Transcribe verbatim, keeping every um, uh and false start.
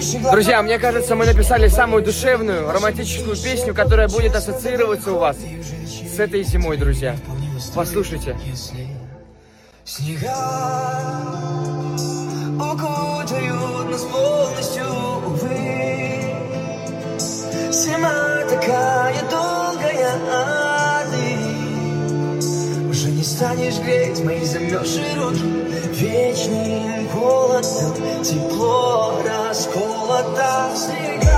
Друзья, мне кажется, мы написали самую душевную, романтическую песню, которая будет ассоциироваться у вас с этой зимой, друзья. Послушайте. Снега укутают нас полностью, увы. Зима такая долгая, а ты уже не станешь греть мои замерзшие руки. Вечным холодом тепло расколото в снега.